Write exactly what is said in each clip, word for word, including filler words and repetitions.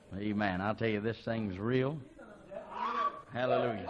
Amen. I'll tell you, this thing's real. Hallelujah.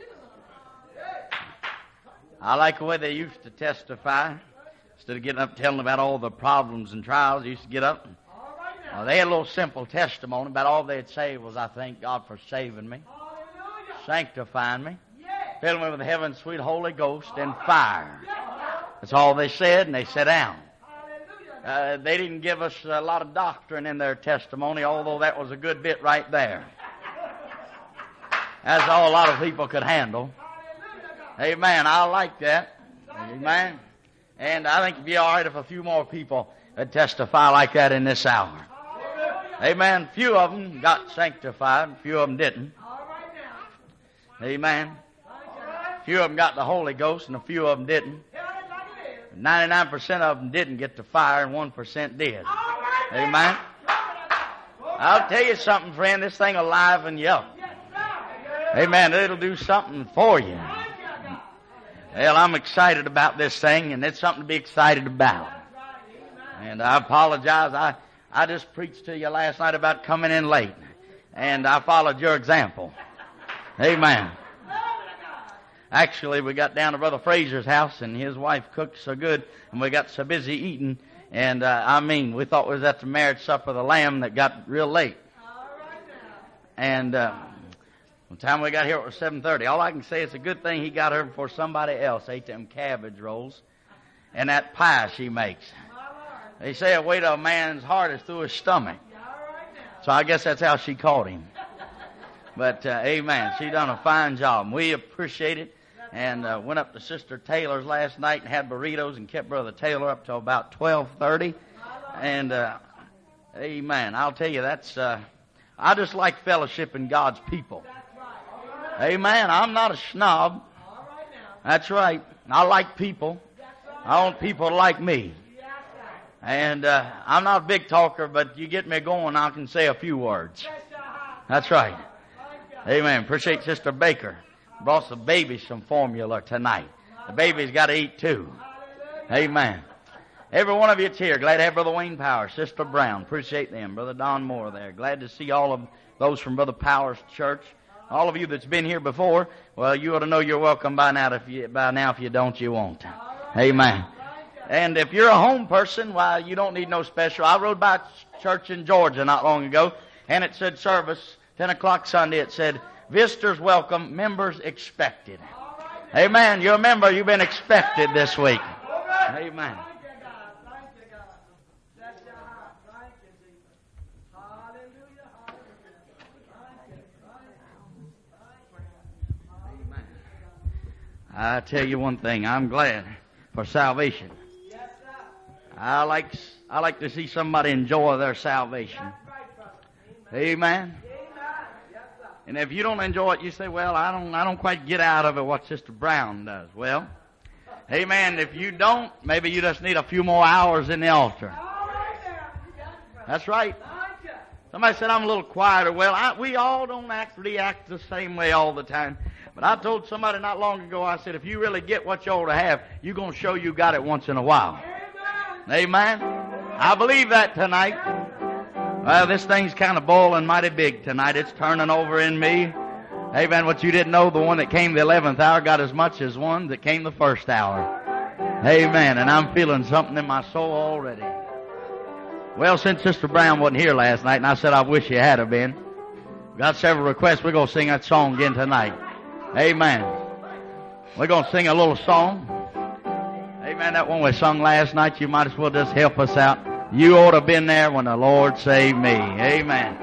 I like the way they used to testify. Instead of getting up telling about all the problems and trials, they used to get up and uh, they had a little simple testimony about all they'd say was, I thank God for saving me, sanctifying me, filling me with the heaven's sweet Holy Ghost and fire. That's all they said, and they sat down. Uh, they didn't give us a lot of doctrine in their testimony, although that was a good bit right there. That's all a lot of people could handle. Amen. I like that. Amen. And I think it'd be all right if a few more people would testify like that in this hour. Amen. Few of them got sanctified. Few of them didn't. Amen. Few of them got the Holy Ghost, and a few of them didn't. ninety-nine percent of them didn't get the fire, and one percent did. Amen. I'll tell you something, friend. This thing will liven you up. Amen. It'll do something for you. Well, I'm excited about this thing, and it's something to be excited about. And I apologize. I, I just preached to you last night about coming in late, and I followed your example. Amen. Actually, we got down to Brother Fraser's house, and his wife cooked so good, and we got so busy eating, and uh, I mean, we thought we was at the marriage supper of the Lamb that got real late. And uh, by the time we got here, it was seven thirty. All I can say is a good thing he got her before somebody else ate them cabbage rolls and that pie she makes. They say a way to a man's heart is through his stomach. So I guess that's how she caught him. But, uh, amen, she done a fine job. We appreciate it. And uh, went up to Sister Taylor's last night and had burritos and kept Brother Taylor up till about twelve thirty. And, uh, amen, I'll tell you, that's, uh, I just like fellowshipping God's people. Amen, I'm not a snob. That's right. I like people. I want people to like me. And uh, I'm not a big talker, but you get me going, I can say a few words. That's right. Amen. Appreciate Sister Baker. Brought the baby some formula tonight. The baby's got to eat too. Amen. Every one of you that's here. Glad to have Brother Wayne Powers, Sister Brown. Appreciate them. Brother Don Moore there. Glad to see all of those from Brother Powers Church. All of you that's been here before, well, you ought to know you're welcome by now. If you, by now, if you don't, you won't. Amen. And if you're a home person, well, you don't need no special. I rode by church in Georgia not long ago, and it said service, ten o'clock Sunday, it said, visitors welcome, members expected. Amen. You're a member, you've been expected this week. Amen. I tell you one thing, I'm glad for salvation. I like I like to see somebody enjoy their salvation. Amen. And if you don't enjoy it, you say, well, I don't I don't quite get out of it what Sister Brown does. Well, amen, if you don't, maybe you just need a few more hours in the altar. That's right. Somebody said I'm a little quieter. Well, I, we all don't act react the same way all the time. But I told somebody not long ago, I said, if you really get what you ought to have, you're going to show you got it once in a while. Amen. I believe that tonight. Well, this thing's kind of boiling mighty big tonight. It's turning over in me. Amen. What you didn't know, the one that came the eleventh hour got as much as one that came the first hour. Amen. And I'm feeling something in my soul already. Well, since Sister Brown wasn't here last night, and I said I wish she had have been, we got several requests. We're going to sing that song again tonight. Amen. We're going to sing a little song. Amen. That one we sung last night, you might as well just help us out. You ought to have been there when the Lord saved me. Amen.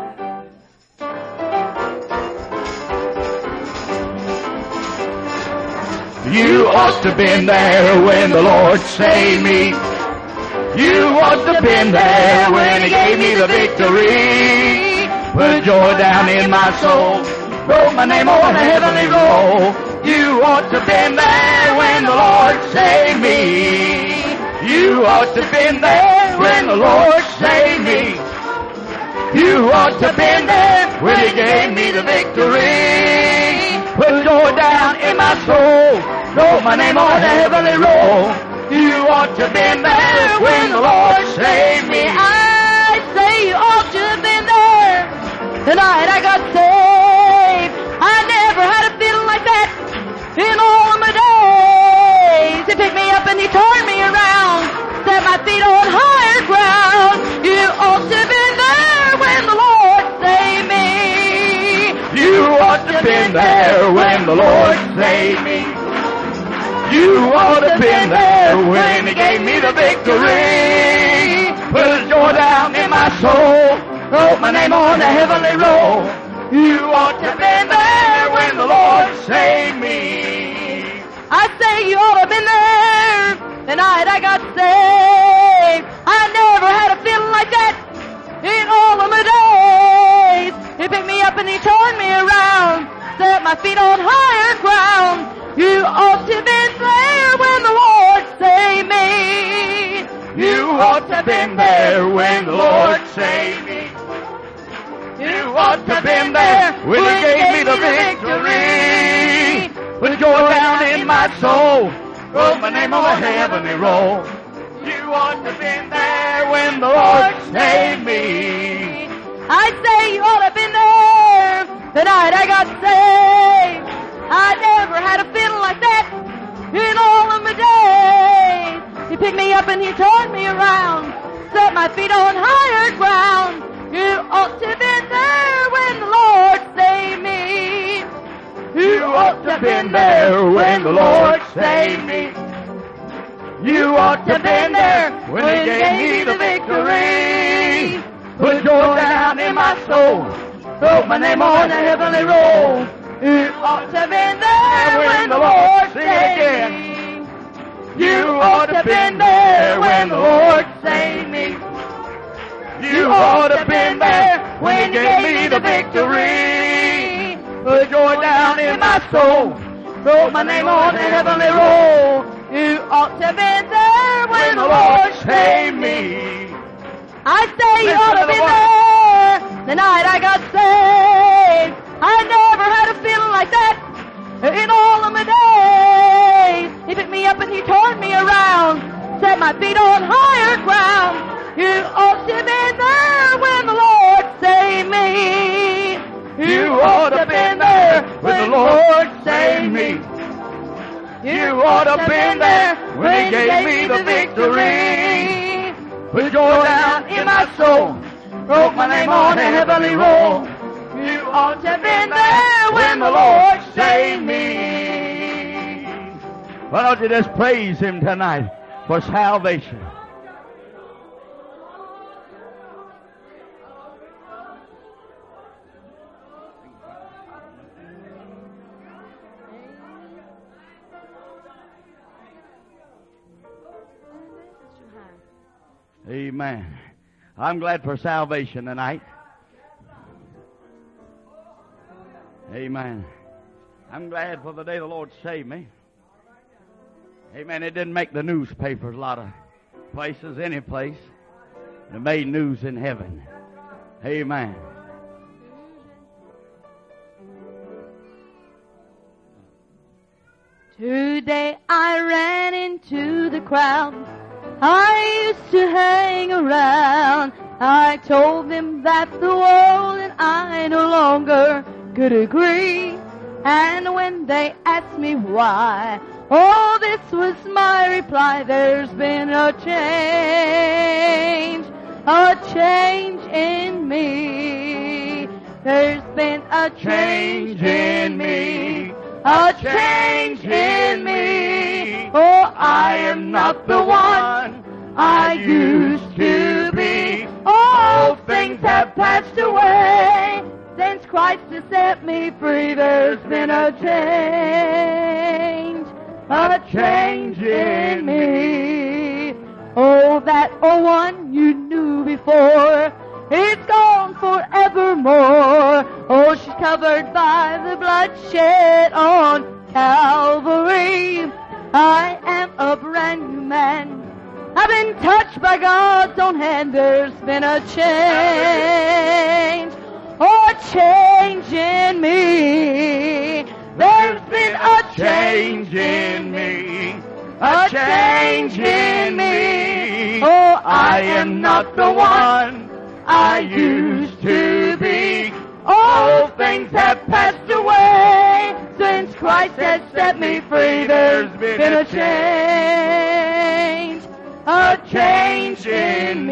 You ought to have been there when the Lord saved me. You ought to have been there when He gave me the victory. Put joy down in my soul. Wrote my name on a heavenly roll. You ought to have been there when the Lord saved me. You ought to have been there when the Lord saved me. You ought to have been there when He gave me the victory. Put joy down in my soul. Wrote my name on a heavenly roll. You ought to have been there when the Lord saved me. I say you ought to have been there the night I got saved. I never had a feeling like that in all of my days. He picked me up and he turned me around, set my feet on higher ground. You ought to have been there when the Lord saved me. You ought to have been there when the Lord saved me. You ought to have been there when He gave me the victory. Put a joy down in my soul, wrote my name on the heavenly roll. You ought to have been there when the Lord saved me. I say you ought to have been there the night I got saved. I never had a feeling like that in all of my days. He picked me up and He turned me around, set my feet on higher ground. You ought to have been there when the Lord saved me. You ought to have been there when the Lord saved me. You ought to have been there when He gave me the victory. Put joy down in my soul, wrote my name on the heavenly roll. You ought to have been there when the Lord saved me. I say you ought to have been there the night I got saved. I never had a feeling like that in all of my days. He picked me up and He turned me around, set my feet on higher ground. You ought to have been there when the Lord saved me. You ought to have been there when the Lord saved me. You ought to have been there when He gave me the victory. Put joy down in my soul, wrote my name on the heavenly roll. You ought to have been there when the Lord saved me. You ought to have been there when the Lord saved me. You ought to have been there when He gave me the victory. Put joy down in my soul, wrote my name on the heavenly roll. You ought to have been there when the Lord saved me. I say you ought to have been there the night I got saved. I never had a feeling like that in all of my days. He picked me up and He turned me around, set my feet on higher ground. You ought to have been there when the Lord saved me. You ought to have been there when the Lord saved me. You ought to have been there when He gave me the victory. Put joy down in my soul, wrote my name on the heavenly roll. You ought to have been there when the Lord saved me. Why don't you just praise Him tonight for salvation? Amen. I'm glad for salvation tonight. Amen. I'm glad for the day the Lord saved me. Amen. It didn't make the newspapers, a lot of places, any place. It made news in heaven. Amen. Today I ran into the crowd I used to hang around. I told them that the world and I no longer could agree. And when they asked me why, oh, this was my reply: there's been a change, a change in me. There's been a change in me, a change in me. Oh, I am not the one I used to be. All things have passed away since Christ has set me free. There's been a change, a change in me. Oh, that old one you knew before, it's gone forevermore. Oh, she's covered by the blood shed on Calvary. I am a brand new man. I've been touched by God's own hand. There's been a change, oh, a change in me. There's been a change in me, a change in me. Oh, I am not the one I used to be. All things have passed away. Since Christ has set me free, there's been a change. A change in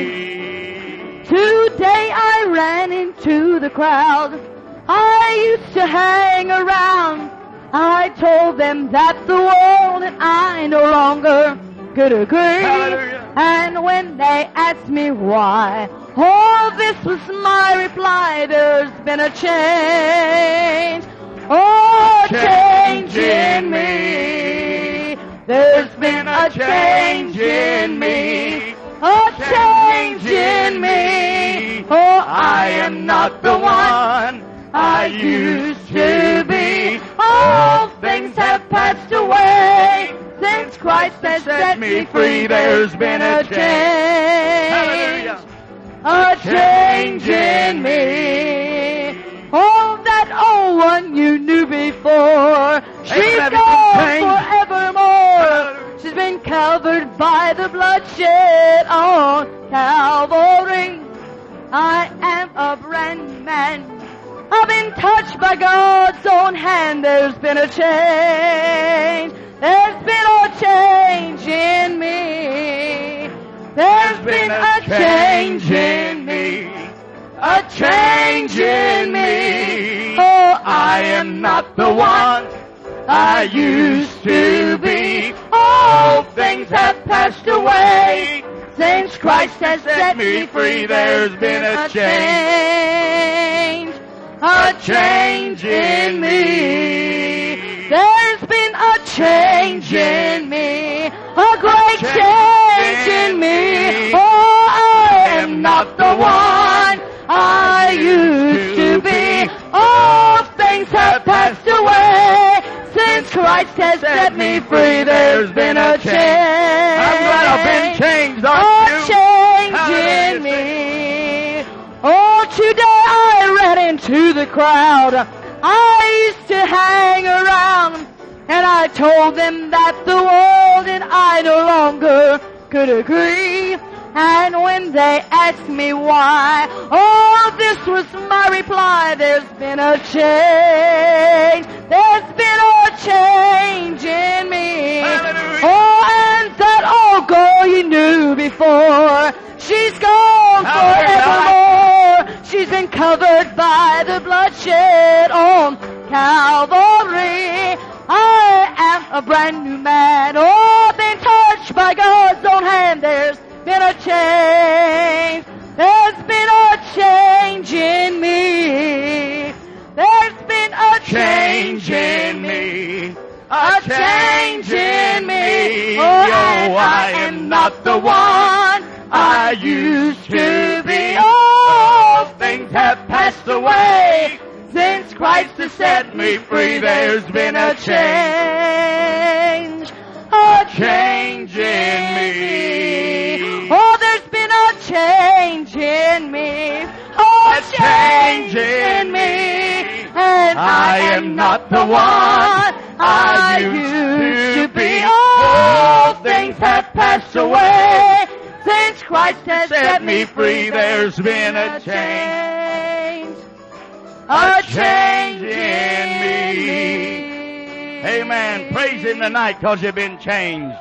me. Today I ran into the crowd. I used to hang around. I told them that the world and I no longer could agree. Hallelujah. And when they asked me why, oh, this was my reply. There's been a change. Oh, change in me. There's been a change in me. A change in me. Oh, I am not the one I used to be. All things have passed away. Since Christ has set me free, there's been a change. A change in me. Oh, that old one you knew before, she's gone forevermore. She's been covered by the bloodshed on Calvary. I am a brand new man. I've been touched by God's own hand. There's been a change. There's been a change in me. There's been a change in me. A change in me. Oh, I am not the one I used to be. All things have passed away. Since Christ has set me free, there's been a change. A change in me. There's been a change in me. A great change in me. Oh, I am not the one I used to be. All things have passed away. Since Christ has set me free, there's been a change. I'm glad I've been changed, aren't A you? change Hallelujah. in me. Oh, today I ran into the crowd. I used to hang around, and I told them that the world and I no longer could agree. And when they asked me why, oh, this was my reply. There's been a change. There's been a change in me. Hallelujah. Oh, and that old girl you knew before, she's gone forevermore. She's been covered by the bloodshed on Calvary. I am a brand new man. Oh, been touched by God's own hand. There's been a change. There's been a change in me. There's been a change in me. A change in me. Oh, and I am not the one I used to be. All things have passed away. Since Christ has set me free, there's been a change. A change in me. Oh, there's been a change in me. Oh, a change in me. And I am not the one I used to be. All things have passed away. Since Christ has set me free, there's been a change. A change in me. Amen. Praise Him tonight because you've been changed.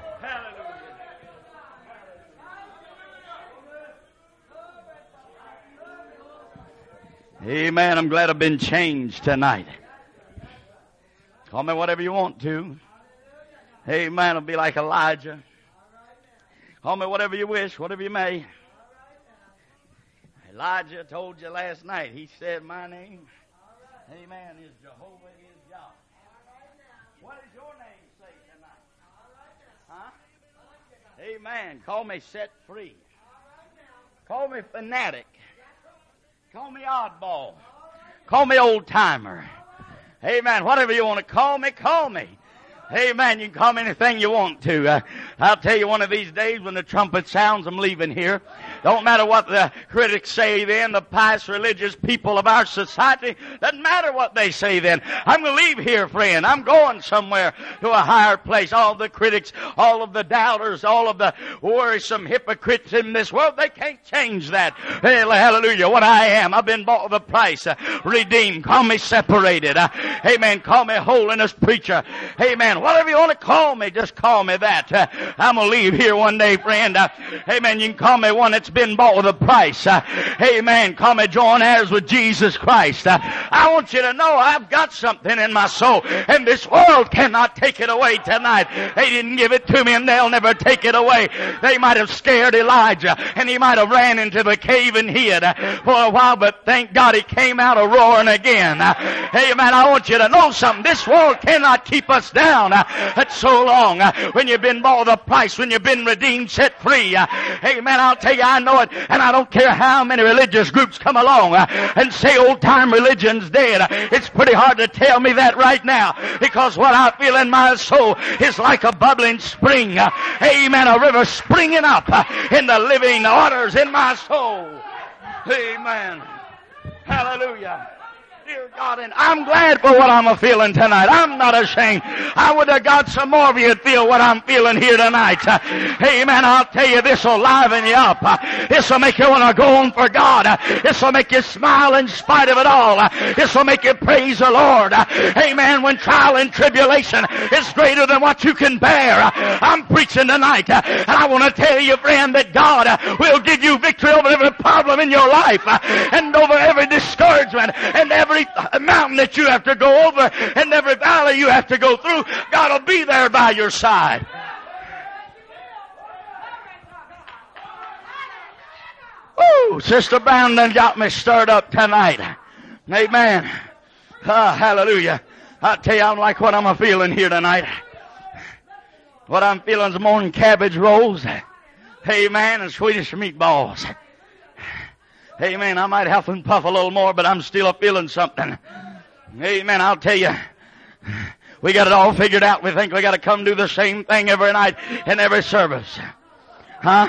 Amen. I'm glad I've been changed tonight. Call me whatever you want to. Amen. I'll be like Elijah. Call me whatever you wish, whatever you may. Elijah told you last night. He said, my name, amen, is Jehovah is God. What does your name say tonight? Huh? Amen. Call me set free. Call me fanatic. Call me oddball. Call me old timer. Amen. Whatever you want to call me, call me. Amen. You can call me anything you want to. Uh, I'll tell you one of these days when the trumpet sounds, I'm leaving here. Don't matter what the critics say then, the pious religious people of our society. Doesn't matter what they say then. I'm going to leave here, friend. I'm going somewhere to a higher place. All the critics, all of the doubters, all of the worrisome hypocrites in this world, they can't change that. Hallelujah. What I am, I've been bought with a price. Uh, redeemed. Call me separated. Uh, amen. Call me holiness preacher. Amen. Whatever you want to call me, just call me that. Uh, I'm going to leave here one day, friend. Uh, amen. You can call me one that's been bought with a price. Uh, amen. Call me joint heirs with Jesus Christ. Uh, I want you to know I've got something in my soul, and this world cannot take it away tonight. They didn't give it to me, and they'll never take it away. They might have scared Elijah, and he might have ran into the cave and hid uh, for a while, but thank God he came out a roaring again. Uh, amen. I want you to know something. This world cannot keep us down. Uh, that's so long. Uh, when you've been bought with a price, when you've been redeemed, set free. Uh, amen. I'll tell you, I know it, and I don't care how many religious groups come along uh, and say old-time religion's dead. Uh, it's pretty hard to tell me that right now, because what I feel in my soul is like a bubbling spring. Uh, amen. A river springing up uh, in the living waters in my soul. Amen. Hallelujah. Dear God, and I'm glad for what I'm feeling tonight. I'm not ashamed. I would have got some more of you to feel what I'm feeling here tonight. Uh, amen. I'll tell you, this will liven you up. Uh, this will make you want to go on for God. Uh, this will make you smile in spite of it all. Uh, this will make you praise the Lord. Uh, amen. When trial and tribulation is greater than what you can bear. Uh, I'm preaching tonight. Uh, and I want to tell you, friend, that God uh, will give you victory over every problem in your life. Uh, and over every discouragement and every mountain that you have to go over and every valley you have to go through. God will be there by your side. Woo! Sister Brandon got me stirred up tonight. Amen. Ah, hallelujah. I tell you, I'm like what I'm feeling here tonight. What I'm feeling is more than cabbage rolls. Amen. And Swedish meatballs. Amen. I might huff and puff a little more, but I'm still feeling something. Amen. I'll tell you, we got it all figured out. We think we got to come do the same thing every night in every service. Huh?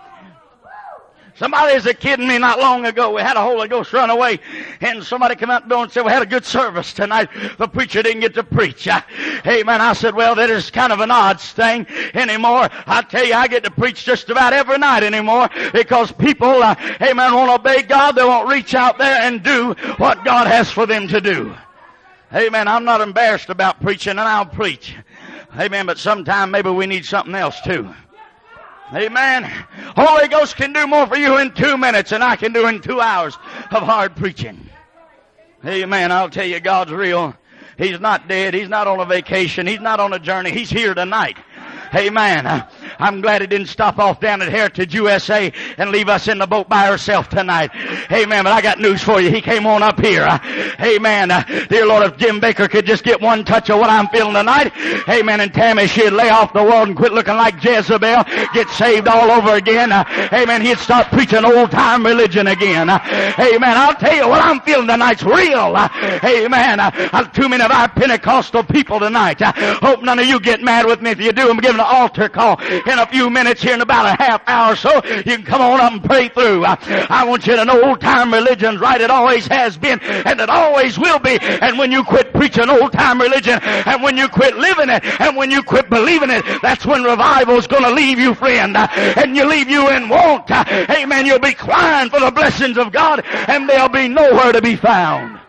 Somebody was kidding me not long ago. We had a Holy Ghost run away, and somebody came out the door and said, we had a good service tonight. The preacher didn't get to preach. Uh, amen. I said, well, that is kind of an odd thing anymore. I tell you, I get to preach just about every night anymore, because people, uh, amen, won't obey God. They won't reach out there and do what God has for them to do. Amen. I'm not embarrassed about preaching, and I'll preach. Amen. But sometime maybe we need something else too. Amen. Holy Ghost can do more for you in two minutes than I can do in two hours of hard preaching. Amen. I'll tell you, God's real. He's not dead. He's not on a vacation. He's not on a journey. He's here tonight. Amen. I'm glad he didn't stop off down at Heritage U S A and leave us in the boat by ourselves tonight. Amen. But I got news for you. He came on up here. Amen. Dear Lord, if Jim Baker could just get one touch of what I'm feeling tonight. Amen. And Tammy, she'd lay off the world and quit looking like Jezebel. Get saved all over again. Amen. He'd start preaching old-time religion again. Amen. I'll tell you what I'm feeling tonight's real. Amen. Too many of our Pentecostal people tonight. Hope none of you get mad with me. If you do, I'm giving an altar call in a few minutes here in about a half hour or so. You can come on up and pray through. I want you to know old-time religion's right. It always has been, and it always will be. And when you quit preaching old-time religion, and when you quit living it, and when you quit believing it, that's when revival's going to leave you, friend. And you leave you in want. Amen. You'll be crying for the blessings of God, and they'll be nowhere to be found.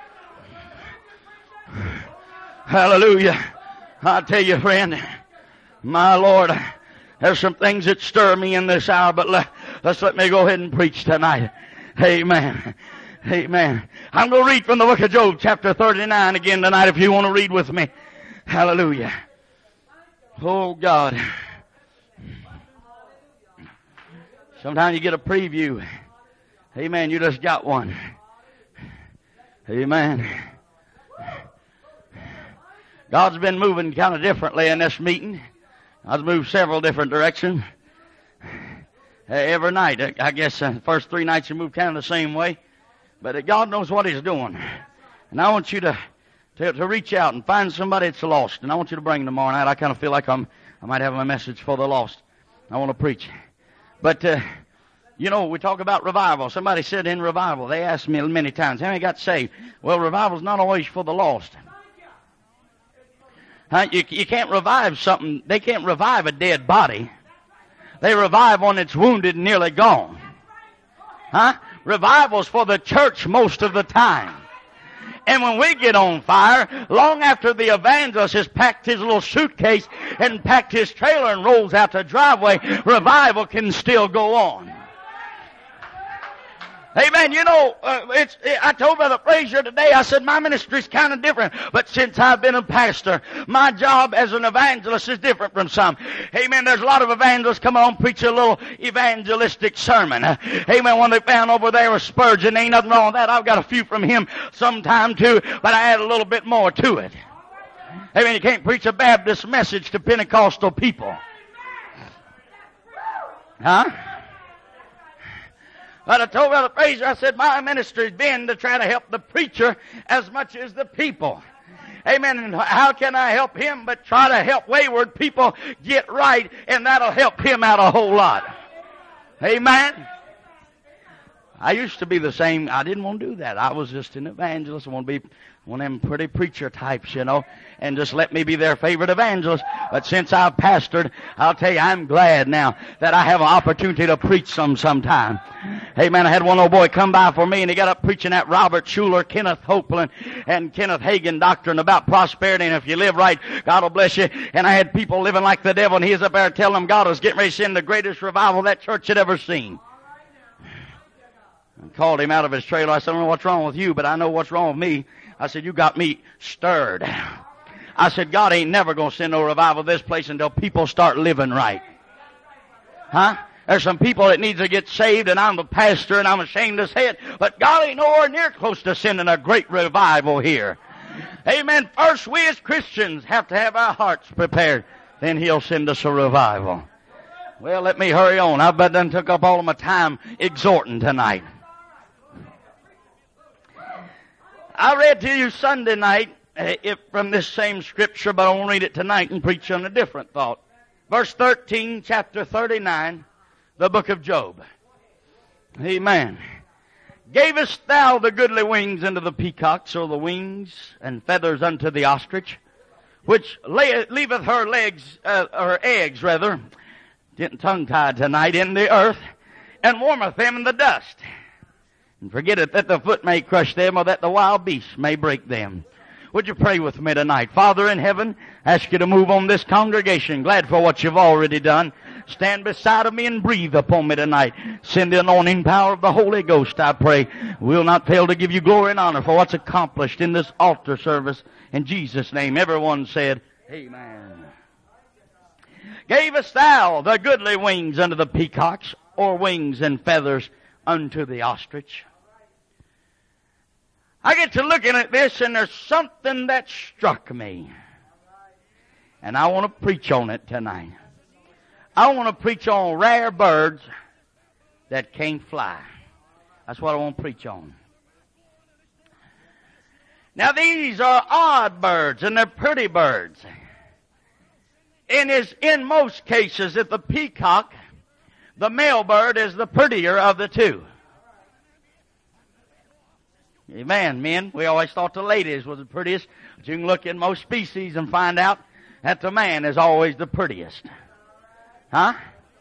Hallelujah. I tell you, friend, my Lord, there's some things that stir me in this hour, but let, let's let me go ahead and preach tonight. Amen. Amen. I'm going to read from the book of Job, chapter thirty-nine again tonight, if you want to read with me. Hallelujah. Oh, God. Sometimes you get a preview. Amen. You just got one. Amen. God's been moving kind of differently in this meeting. I've moved several different directions. Every night, I guess the uh, first three nights you moved kind of the same way. But God knows what He's doing. And I want you to, to, to reach out and find somebody that's lost. And I want you to bring them tomorrow night. I kind of feel like I'm, I might have a message for the lost. I want to preach. But uh, You know, we talk about revival. Somebody said in revival, they asked me many times, how many got saved? Well, revival's not always for the lost. Huh? You, you can't revive something. They can't revive a dead body. They revive when it's wounded and nearly gone. Huh? Revival's for the church most of the time. And when we get on fire, long after the evangelist has packed his little suitcase and packed his trailer and rolls out the driveway, revival can still go on. Amen. You know, uh, it's, I told Brother Frazier today, I said, my ministry's kind of different. But since I've been a pastor, my job as an evangelist is different from some. Amen. There's a lot of evangelists come on, preach a little evangelistic sermon. Uh, amen. One they found over there was Spurgeon. Ain't nothing wrong with that. I've got a few from him sometime too, but I add a little bit more to it. Amen. You can't preach a Baptist message to Pentecostal people. Huh? But I told Brother Frazier, I said, my ministry's been to try to help the preacher as much as the people. Amen. And how can I help him but try to help wayward people get right, and that'll help him out a whole lot. Amen. I used to be the same. I didn't want to do that. I was just an evangelist. I want to be one of them pretty preacher types, you know, and just let me be their favorite evangelist. But since I've pastored, I'll tell you, I'm glad now that I have an opportunity to preach some sometime. Hey, man, I had one old boy come by for me, and he got up preaching that Robert Schuller, Kenneth Copeland, and Kenneth Hagin doctrine about prosperity, and if you live right, God will bless you. And I had people living like the devil, and he was up there telling them God was getting ready to send the greatest revival that church had ever seen. I called him out of his trailer. I said, I don't know what's wrong with you, but I know what's wrong with me. I said, you got me stirred. I said, God ain't never going to send no revival to this place until people start living right. Huh? There's some people that needs to get saved, and I'm the pastor, and I'm ashamed to say it, but God ain't nowhere near close to sending a great revival here. Amen. First, we as Christians have to have our hearts prepared. Then He'll send us a revival. Well, let me hurry on. I've done took up all of my time exhorting tonight. I read to you Sunday night uh, if, from this same scripture, but I won't read it tonight and preach on a different thought. Verse thirteen, chapter thirty-nine, the book of Job. Amen. Gavest thou the goodly wings unto the peacocks, or the wings and feathers unto the ostrich, which lay, leaveth her legs, uh, her eggs rather, getting tongue-tied tonight, in the earth, and warmeth them in the dust. And forgetteth that the foot may crush them, or that the wild beasts may break them. Would you pray with me tonight? Father in heaven, ask you to move on this congregation. Glad for what you've already done. Stand beside of me and breathe upon me tonight. Send the anointing power of the Holy Ghost, I pray. We'll not fail to give you glory and honor for what's accomplished in this altar service. In Jesus' name, everyone said, Amen. Gavest thou the goodly wings unto the peacocks, or wings and feathers unto the ostrich? I get to looking at this, and there's something that struck me. And I want to preach on it tonight. I want to preach on rare birds that can't fly. That's what I want to preach on. Now, these are odd birds, and they're pretty birds. And is in most cases, if the peacock, the male bird, is the prettier of the two. Amen, men. We always thought the ladies was the prettiest, but you can look in most species and find out that the man is always the prettiest. Huh?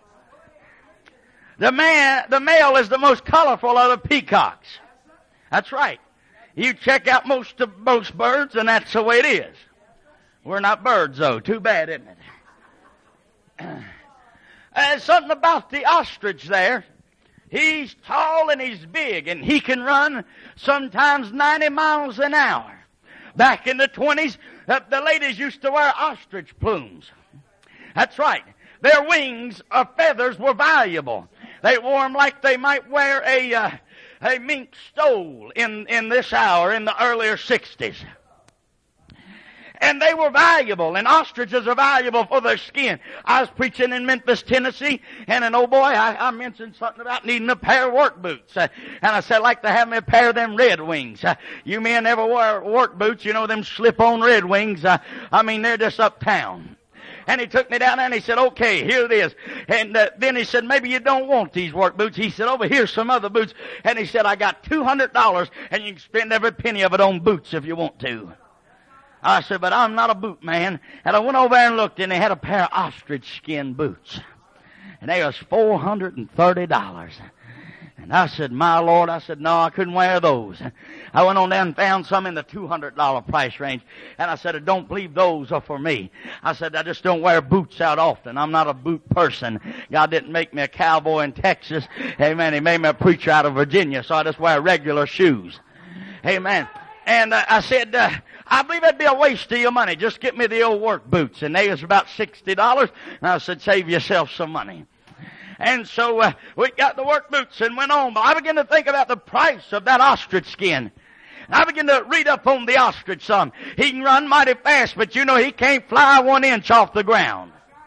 The man, the male is the most colorful of the peacocks. That's right. You check out most of most birds, and that's the way it is. We're not birds, though. Too bad, isn't it? There's something about the ostrich there. He's tall and he's big, and he can run sometimes ninety miles an hour. Back in the twenties, uh, the ladies used to wear ostrich plumes. That's right. Their wings or feathers were valuable. They wore them like they might wear a uh, a mink stole in, in this hour in the earlier sixties. And they were valuable, and ostriches are valuable for their skin. I was preaching in Memphis, Tennessee, and an old boy, I, I mentioned something about needing a pair of work boots. Uh, and I said, I'd like to have me a pair of them Red Wings. Uh, you men ever wear work boots, you know, them slip-on Red Wings. Uh, I mean, they're just uptown. And he took me down there and he said, okay, here it is. And uh, then he said, maybe you don't want these work boots. He said, over here's some other boots. And he said, I got two hundred dollars and you can spend every penny of it on boots if you want to. I said, but I'm not a boot man. And I went over there and looked, and they had a pair of ostrich skin boots. And they was four hundred thirty dollars. And I said, my Lord, I said, no, I couldn't wear those. I went on down and found some in the two hundred dollars price range. And I said, I don't believe those are for me. I said, I just don't wear boots out often. I'm not a boot person. God didn't make me a cowboy in Texas. Amen. He made me a preacher out of Virginia, so I just wear regular shoes. Amen. And uh, I said, uh, I believe that'd be a waste of your money. Just get me the old work boots. And they was about sixty dollars. And I said, save yourself some money. And so uh, we got the work boots and went on. But I began to think about the price of that ostrich skin. And I began to read up on the ostrich some. He can run mighty fast, but you know he can't fly one inch off the ground.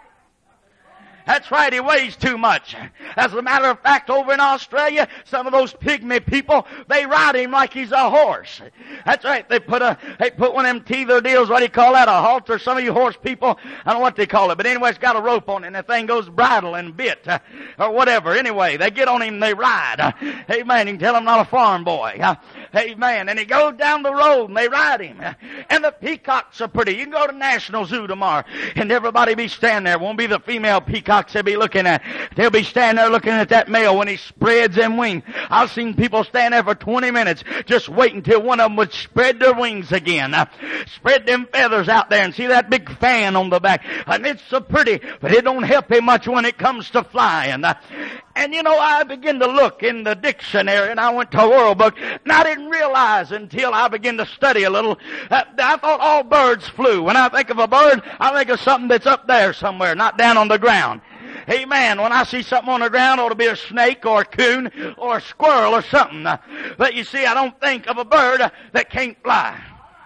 That's right, he weighs too much. As a matter of fact, over in Australia, some of those pygmy people, they ride him like he's a horse. That's right, they put a, they put one of them teether deals, what do you call that, a halter? Some of you horse people, I don't know what they call it, but anyway, it's got a rope on it, and the thing goes bridle and bit, uh, or whatever. Anyway, they get on him and they ride. Uh, amen, you can tell I'm not a farm boy. Uh, amen, and he goes down the road and they ride him. Uh, and the peacocks are pretty. You can go to National Zoo tomorrow, and everybody be standing there. It won't be the female peacock they'll be looking at. They'll be standing there looking at that male when he spreads them wings. I've seen people stand there for twenty minutes just waiting till one of them would spread their wings again. Uh, spread them feathers out there and see that big fan on the back. And it's so pretty, but it don't help him much when it comes to flying. Uh, and you know, I began to look in the dictionary and I went to a World Book and I didn't realize until I began to study a little. Uh, I thought all birds flew. When I think of a bird, I think of something that's up there somewhere, not down on the ground. Amen. When I see something on the ground, it ought to be a snake or a coon or a squirrel or something. But you see, I don't think of a bird that can't fly.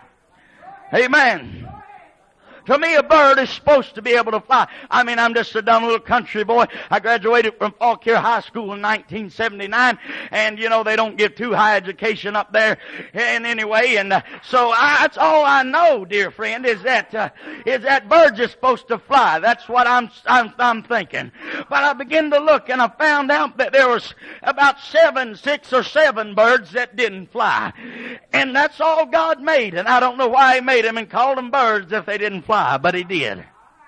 Amen. To me, a bird is supposed to be able to fly. I mean, I'm just a dumb little country boy. I graduated from Fauquier High School in nineteen seventy-nine, and, you know, they don't give too high education up there. And anyway, and uh, so I, that's all I know, dear friend, is that uh, is that birds are supposed to fly. That's what I'm, I'm I'm thinking. But I began to look, and I found out that there was about seven, six or seven birds that didn't fly. And that's all God made, and I don't know why He made them and called them birds if they didn't fly. But He did.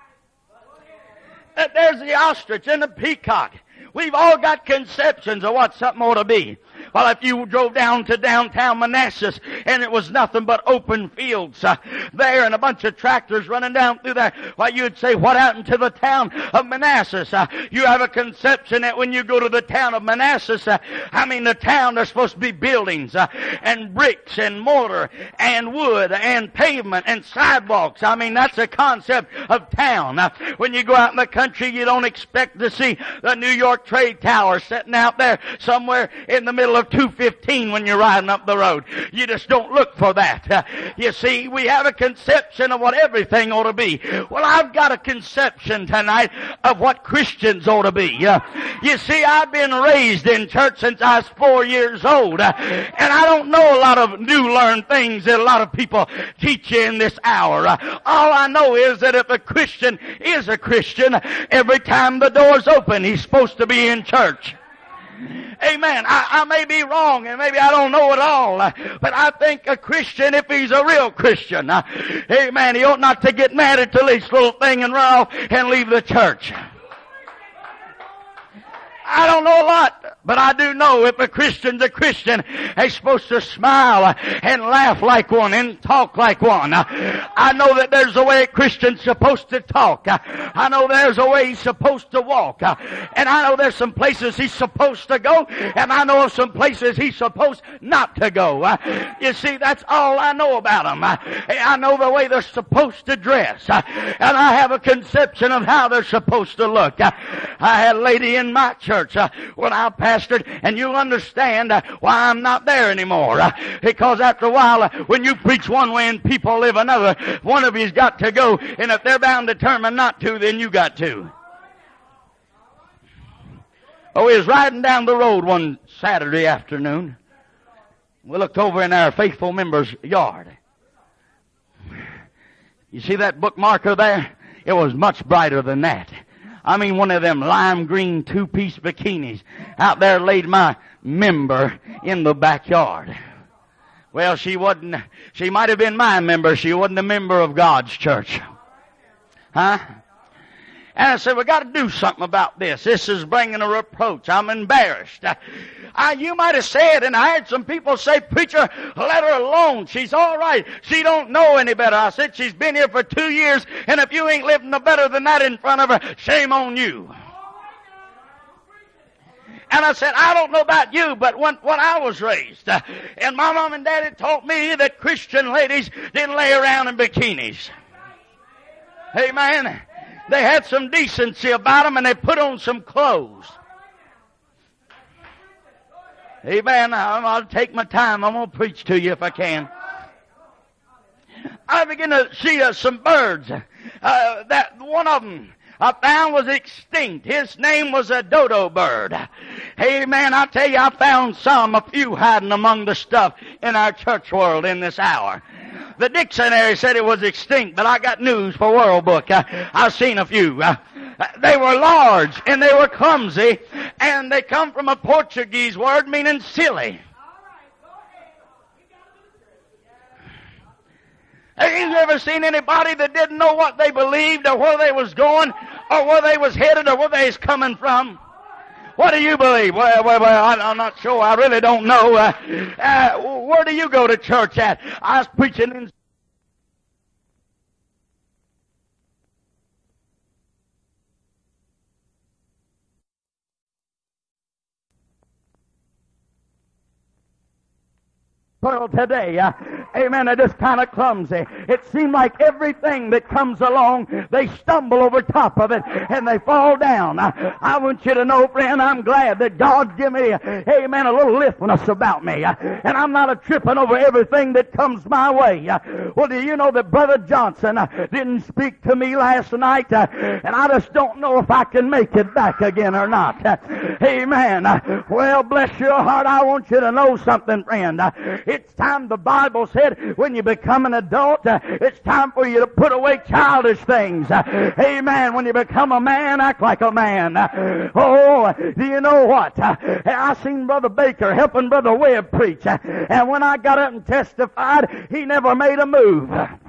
There's the ostrich and the peacock. We've all got conceptions of what something ought to be. Well, if you drove down to downtown Manassas and it was nothing but open fields uh, there and a bunch of tractors running down through there, well, you'd say, what happened to the town of Manassas? Uh, you have a conception that when you go to the town of Manassas, uh, I mean, the town, there's supposed to be buildings uh, and bricks and mortar and wood and pavement and sidewalks. I mean, that's a concept of town. Uh, when you go out in the country, you don't expect to see the New York Trade Tower sitting out there somewhere in the middle of two fifteen when you're riding up the road. You just don't look for that. Uh, you see, we have a conception of what everything ought to be. Well, I've got a conception tonight of what Christians ought to be. Uh, you see, I've been raised in church since I was four years old, uh, and I don't know a lot of new learned things that a lot of people teach you in this hour. Uh, all I know is that if a Christian is a Christian, every time the door's open, he's supposed to be in church. Amen. I, I may be wrong and maybe I don't know it all, uh, but I think a Christian, if he's a real Christian, uh, amen, he ought not to get mad at the least little thing and run off and leave the church. I don't know a lot, but I do know if a Christian's a Christian, he's supposed to smile and laugh like one and talk like one. I know that there's a way a Christian's supposed to talk. I know there's a way he's supposed to walk. And I know there's some places he's supposed to go, and I know of some places he's supposed not to go. You see, that's all I know about them. I know the way they're supposed to dress, and I have a conception of how they're supposed to look. I had a lady in my church Uh, when I pastored, and you'll understand uh, why I'm not there anymore. Uh, because after a while, uh, when you preach one way and people live another, one of you's got to go, and if they're bound determined not to, then you got to. Oh, we was riding down the road one Saturday afternoon. We looked over in our faithful member's yard. You see that bookmarker there? It was much brighter than that. I mean, one of them lime green two-piece bikinis out there laid my member in the backyard. Well, she wasn't, she might have been my member. She wasn't a member of God's church. Huh? And I said, we got to do something about this. This is bringing a reproach. I'm embarrassed. I, you might have said, and I heard some people say, preacher, let her alone. She's all right. She don't know any better. I said, she's been here for two years, and if you ain't living no better than that in front of her, shame on you. And I said, I don't know about you, but when, when I was raised, uh, and my mom and daddy taught me that Christian ladies didn't lay around in bikinis. Amen. They had some decency about them, and they put on some clothes. Amen. I'll take my time. I'm going to preach to you if I can. I begin to see uh, some birds. Uh, that one of them I found was extinct. His name was a dodo bird. Amen. I tell you, I found some, a few hiding among the stuff in our church world in this hour. The dictionary said it was extinct, but I got news for World Book. Uh, I've seen a few. Uh, they were large and they were clumsy, and they come from a Portuguese word meaning silly. Have you ever seen anybody that didn't know what they believed or where they was going or where they was headed or where they was coming from? What do you believe? Well, well, well I'm not sure. I really don't know. Uh, uh, where do you go to church at? I was preaching in world today. Uh, amen. They're just kind of clumsy. It seems like everything that comes along, they stumble over top of it and they fall down. Uh, I want you to know, friend, I'm glad that God give me, uh, amen, a little liftness about me. Uh, and I'm not a tripping over everything that comes my way. Uh, well, do you know that Brother Johnson uh, didn't speak to me last night? Uh, and I just don't know if I can make it back again or not. Uh, amen. Uh, well, bless your heart. I want you to know something, friend. Uh, It's time, the Bible said, when you become an adult, uh, it's time for you to put away childish things. Uh, amen. When you become a man, act like a man. Uh, oh, do you know what? Uh, I seen Brother Baker helping Brother Webb preach. Uh, and when I got up and testified, he never made a move.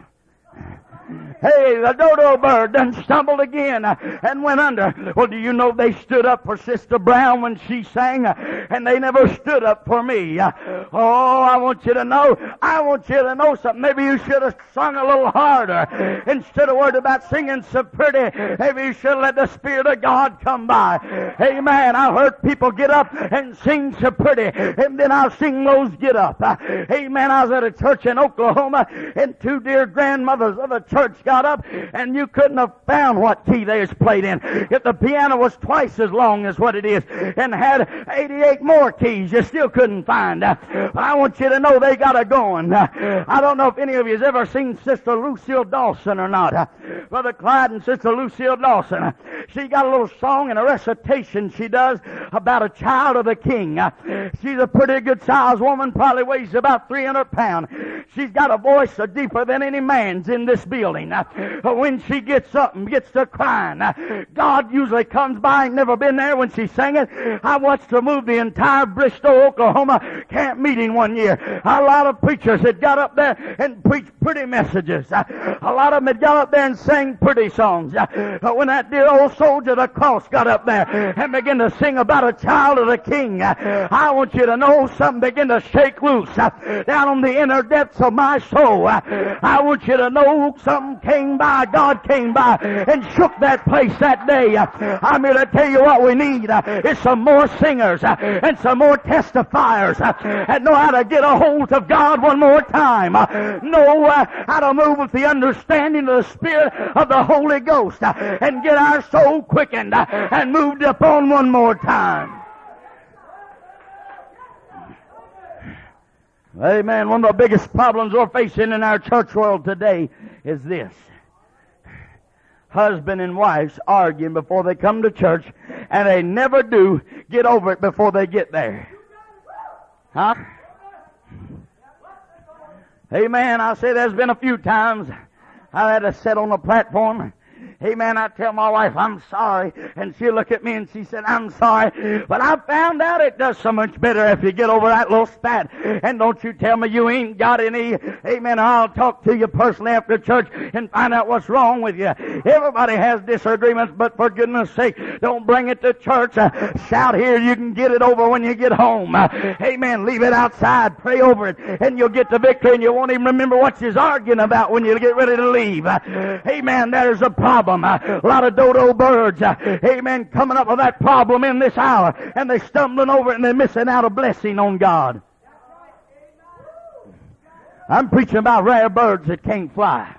Hey, the dodo bird done stumbled again uh, and went under. Well, do you know they stood up for Sister Brown when she sang, uh, and they never stood up for me. Uh, oh, I want you to know, I want you to know something. Maybe you should have sung a little harder. Instead of worried about singing so pretty, maybe you should have let the Spirit of God come by. Amen. I heard people get up and sing so pretty, and then I'll sing those get up. Uh, amen. I was at a church in Oklahoma, and two dear grandmothers of the church got up, and you couldn't have found what key they was played in. If the piano was twice as long as what it is and had eighty-eight more keys, you still couldn't find. Uh, but I want you to know they got it going. Uh, I don't know if any of you has ever seen Sister Lucille Dawson or not. Uh, Brother Clyde and Sister Lucille Dawson. Uh, she got a little song and a recitation she does about a child of the King. Uh, she's a pretty good sized woman, probably weighs about three hundred pounds. She's got a voice so deeper than any man's in this building. Uh, when she gets up and gets to crying, uh, God usually comes by. Ain't never been there when she sang it. I watched her move the entire Bristow, Oklahoma camp meeting one year. A lot of preachers had got up there and preached pretty messages. Uh, a lot of them had got up there and sang pretty songs. Uh, but when that dear old soldier of the cross got up there and began to sing about a child of the King, uh, I want you to know something began to shake loose uh, down on the inner depths of my soul. Uh, I want you to know something came by, God came by and shook that place that day. Uh, I'm here to tell you what we need uh, is some more singers uh, and some more testifiers uh, and know how to get a hold of God one more time. Uh, know uh, how to move with the understanding of the Spirit of the Holy Ghost uh, and get our soul quickened uh, and moved upon one more time. Amen. One of the biggest problems we're facing in our church world today is this. Husband and wives arguing before they come to church, and they never do get over it before they get there. Huh? Amen. I say there's been a few times I had to sit on the platform Amen. I tell my wife, I'm sorry. And she'll look at me and she said, I'm sorry. But I found out it does so much better if you get over that little spat. And don't you tell me you ain't got any. Amen. I'll talk to you personally after church and find out what's wrong with you. Everybody has disagreements, but for goodness sake, don't bring it to church. Uh, shout here, you can get it over when you get home. Uh, amen. Leave it outside. Pray over it. And you'll get the victory and you won't even remember what you're arguing about when you get ready to leave. Uh, amen. There's a problem. Uh, a lot of dodo birds, uh, amen, coming up with that problem in this hour, and they're stumbling over it and they're missing out a blessing on God. I'm preaching about rare birds that can't fly.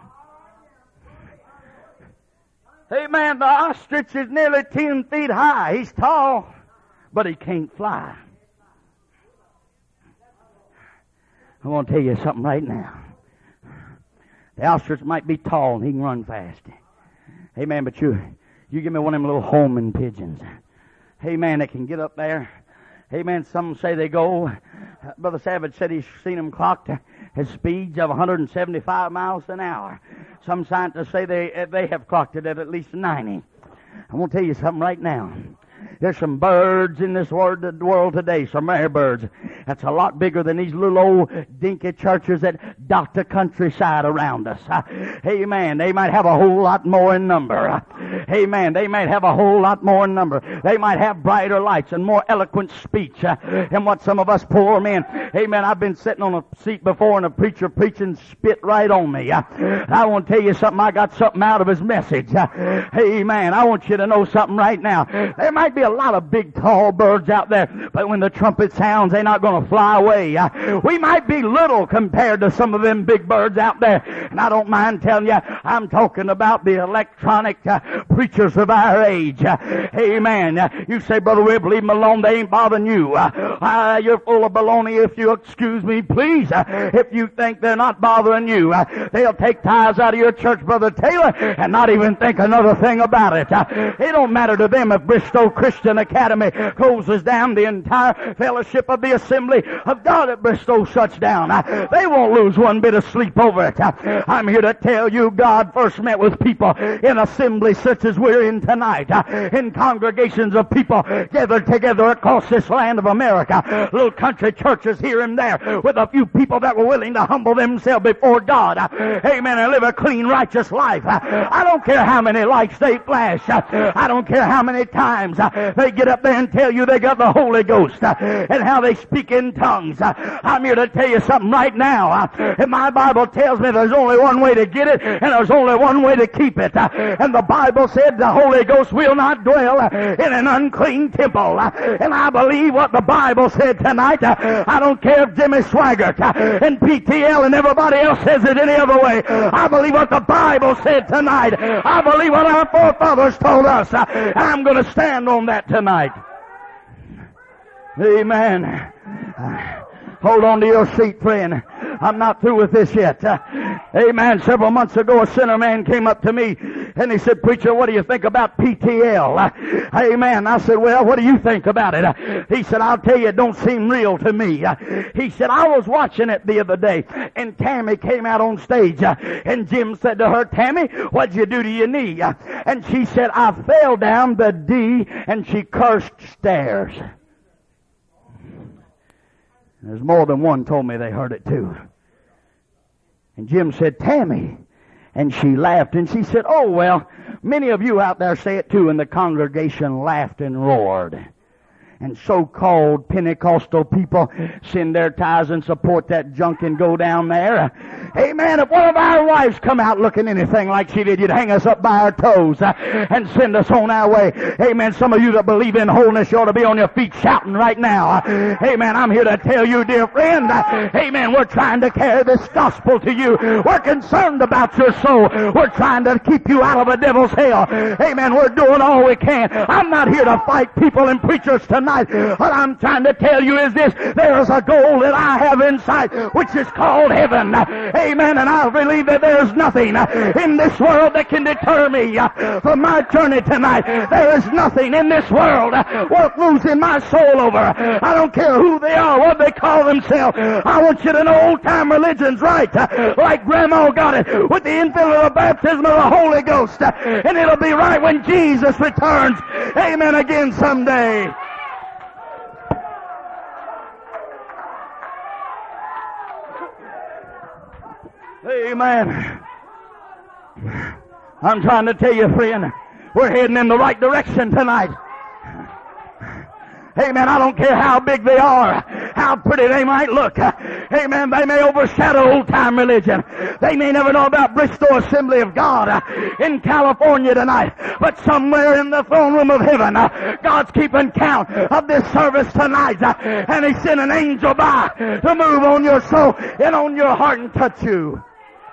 Amen. The ostrich is nearly ten feet high. He's tall, but he can't fly. I want to tell you something right now. The ostrich might be tall and he can run fast. Amen, but you, you give me one of them little homing pigeons. Amen, they can get up there. Amen, some say they go. Brother Savage said he's seen them clocked at speeds of one hundred seventy-five miles an hour. Some scientists say they, they have clocked it at at least ninety. I'm going to tell you something right now. There's some birds in this world today, some rare birds. That's a lot bigger than these little old dinky churches that dot the countryside around us. Uh, amen. They might have a whole lot more in number. Uh, amen. They might have a whole lot more in number. They might have brighter lights and more eloquent speech uh, than what some of us poor men. Amen. I've been sitting on a seat before and a preacher preaching spit right on me. Uh, I want to tell you something. I got something out of his message. Uh, amen. I want you to know something right now. There might be a lot of big tall birds out there, but when the trumpet sounds, they're not going to fly away. Uh, we might be little compared to some of them big birds out there, and I don't mind telling you, I'm talking about the electronic uh, preachers of our age. Uh, amen. Uh, you say, Brother Webb, leave them alone. They ain't bothering you. Uh, uh, you're full of baloney, if you excuse me, please. Uh, if you think they're not bothering you, uh, they'll take tithes out of your church, Brother Taylor, and not even think another thing about it. Uh, it don't matter to them if Bristow Christian Academy closes down. The entire fellowship of the Assembly of God at Bristow shuts down. Uh, they won't lose one bit of sleep over it. Uh, I'm here to tell you, God first met with people in assemblies such as we're in tonight, uh, in congregations of people gathered together across this land of America, little country churches here and there, with a few people that were willing to humble themselves before God, uh, amen, and live a clean, righteous life. Uh, I don't care how many lights they flash. Uh, I don't care how many times uh, they get up there and tell you they got the Holy Ghost, uh, and how they speak in tongues. Uh, I'm here to tell you something right now. Uh, and my Bible tells me there's only one way to get it, and there's only one way to keep it. Uh, and the Bible said the Holy Ghost will not dwell uh, in an unclean temple. Uh, and I believe what the Bible said tonight. Uh, I don't care if Jimmy Swaggart uh, and P T L and everybody else says it any other way. I believe what the Bible said tonight. I believe what our forefathers told us. Uh, and I'm going to stand on that tonight. Amen. Uh, hold on to your seat, friend. I'm not through with this yet. Uh, amen. Several months ago, a sinner man came up to me and he said, "Preacher, what do you think about P T L?" Uh, amen. I said, "Well, what do you think about it?" Uh, he said, "I'll tell you, it don't seem real to me." Uh, he said, "I was watching it the other day and Tammy came out on stage uh, and Jim said to her, 'Tammy, what'd you do to your knee?' Uh, and she said, 'I fell down the D,' and she cursed stairs." There's more than one told me they heard it too. And Jim said, "Tammy." And she laughed and she said, "Oh, well, many of you out there say it too." And the congregation laughed and roared. And so-called Pentecostal people send their tithes and support that junk and go down there. Amen. If one of our wives come out looking anything like she did, you'd hang us up by our toes uh, and send us on our way. Amen. Some of you that believe in wholeness, you ought to be on your feet shouting right now. Uh, amen. I'm here to tell you, dear friend, uh, amen, we're trying to carry this gospel to you. We're concerned about your soul. We're trying to keep you out of the devil's hell. Amen. We're doing all we can. I'm not here to fight people and preachers tonight. tonight. What I'm trying to tell you is this: there is a goal that I have in sight, which is called heaven. Amen. And I believe that there's nothing in this world that can deter me from my journey tonight. There is nothing in this world worth losing my soul over. I don't care who they are, what they call themselves. I want you to know old-time religion's right, like Grandma got it, with the infilling of the baptism of the Holy Ghost. And it'll be right when Jesus returns. Amen again someday. Amen. I'm trying to tell you, friend, we're heading in the right direction tonight. Amen. I don't care how big they are, how pretty they might look. Amen. They may overshadow old-time religion. They may never know about Bristol Assembly of God in California tonight. But somewhere in the throne room of heaven, God's keeping count of this service tonight. And He sent an angel by to move on your soul and on your heart and touch you.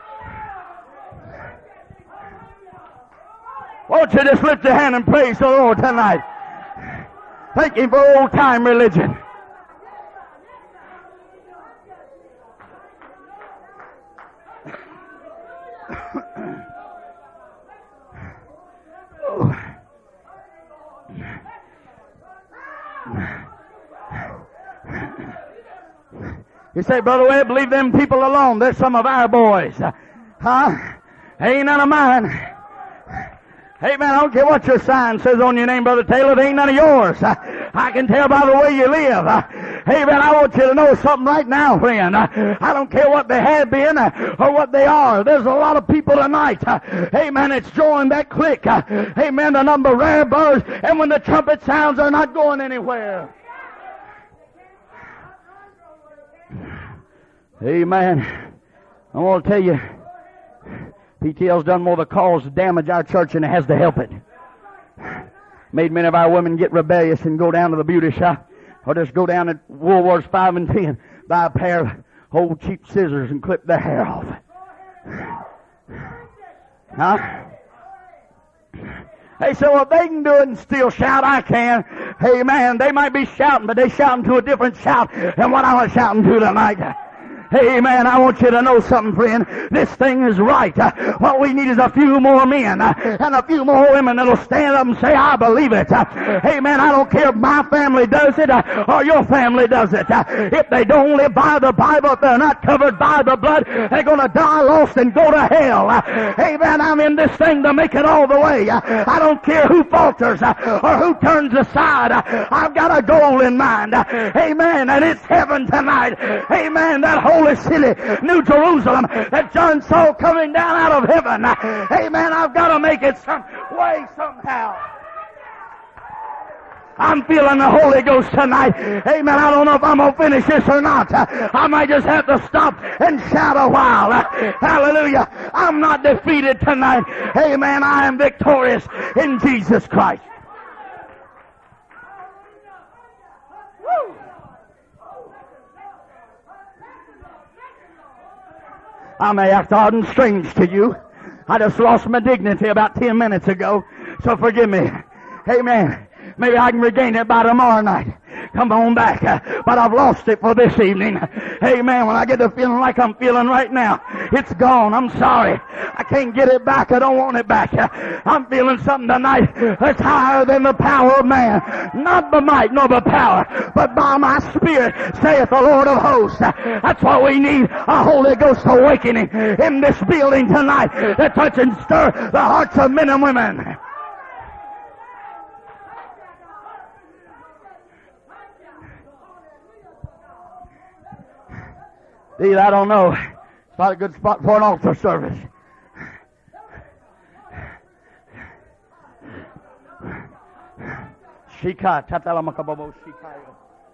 Won't you just lift your hand and praise the Lord tonight? Thank Him for old-time religion. You say, Brother Webb, leave them people alone. They're some of our boys. Huh? Ain't none of mine. Hey, man, I don't care what your sign says on your name, Brother Taylor. It ain't none of yours. I can tell by the way you live. Hey, man, I want you to know something right now, friend. I don't care what they have been or what they are. There's a lot of people tonight. Hey, man, it's joined that clique. Hey, man, the number of rare birds. And when the trumpet sounds, they're not going anywhere. Amen. I want to tell you, P T L's done more to cause damage our church than it has to help it. Made many of our women get rebellious and go down to the beauty shop, or just go down at Woolworths five and ten, buy a pair of old cheap scissors and clip their hair off. Huh? They say, well, if they can do it and still shout, I can. Hey, man, they might be shouting, but they shouting to a different shout than what I was shouting to tonight. Hey, man, I want you to know something, friend. This thing is right. Uh, what we need is a few more men uh, and a few more women that'll stand up and say, I believe it. Uh, hey, man, I don't care if my family does it uh, or your family does it. Uh, if they don't live by the Bible, if they're not covered by the blood, they're going to die lost and go to hell. Uh, hey, man, I'm in this thing to make it all the way. Uh, I don't care who falters uh, or who turns aside. Uh, I've got a goal in mind. Uh, amen, and it's heaven tonight. Amen, that whole Holy city, New Jerusalem, that John saw coming down out of heaven. Amen. I've got to make it some way somehow. I'm feeling the Holy Ghost tonight. Amen. I don't know if I'm going to finish this or not. I might just have to stop and shout a while. Hallelujah. I'm not defeated tonight. Amen. I am victorious in Jesus Christ. Woo. I may act odd and strange to you. I just lost my dignity about ten minutes ago, so forgive me. Amen. Maybe I can regain it by tomorrow night. Come on back. Uh, but I've lost it for this evening. Amen. When I get to feeling like I'm feeling right now, it's gone. I'm sorry. I can't get it back. I don't want it back. Uh, I'm feeling something tonight that's higher than the power of man. Not by might nor by power, but by my spirit, saith the Lord of hosts. Uh, that's why we need a Holy Ghost awakening in this building tonight to touch and stir the hearts of men and women. See, I don't know. It's not a good spot for an altar service. Shika, tatalamakababo shikayo.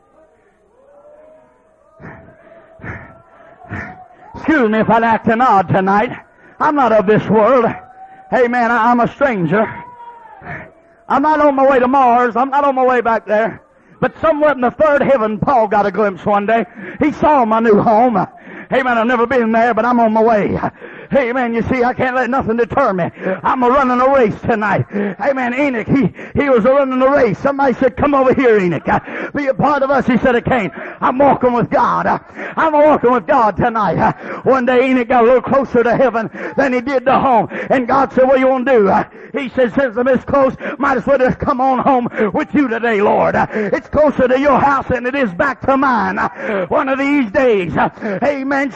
Excuse me if I'm acting odd tonight. I'm not of this world. Hey man, I'm a stranger. I'm not on my way to Mars. I'm not on my way back there. But somewhere in the third heaven, Paul got a glimpse one day. He saw my new home. Hey man, I've never been there, but I'm on my way. Amen. You see, I can't let nothing deter me. I'm a running a race tonight. Amen. Enoch, he, he was a running a race. Somebody said, come over here, Enoch. Uh, be a part of us. He said, I can't. I'm walking with God. Uh, I'm walking with God tonight. Uh, one day Enoch got a little closer to heaven than he did to home. And God said, what do you want to do? Uh, he said, since I'm this close, might as well just come on home with you today, Lord. Uh, it's closer to your house than it is back to mine. Uh, one of these days. Uh, amen.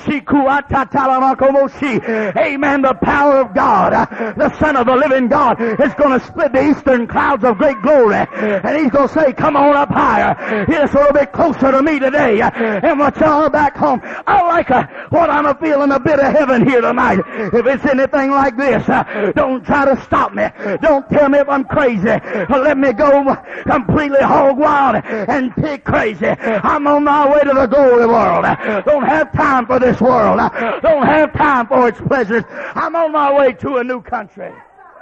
Amen. The power of God, uh, the Son of the living God, is going to split the eastern clouds of great glory. And He's going to say, come on up higher. Just a little bit closer to me today. Uh, and watch y'all back home. I like uh, what I'm feeling, a bit of heaven here tonight. If it's anything like this, uh, don't try to stop me. Don't tell me if I'm crazy. Let me go completely hog wild and pig crazy. I'm on my way to the glory world. Don't have time for this world. Don't have time for its pleasures. I'm on my way to a new country.